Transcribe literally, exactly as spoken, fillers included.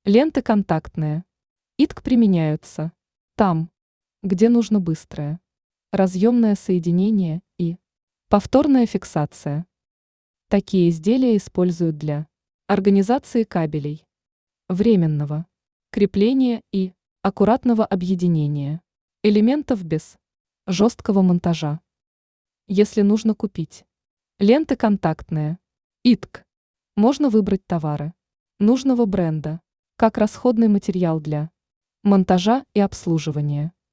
Ленты контактные. И Т К применяются там, где нужно быстрое, разъемное соединение и повторная фиксация. Такие изделия используют для организации кабелей, временного крепления и аккуратного объединения элементов без жесткого монтажа. Если нужно купить ленты контактные И Т К, можно выбрать товары нужного бренда как расходный материал для монтажа и обслуживания.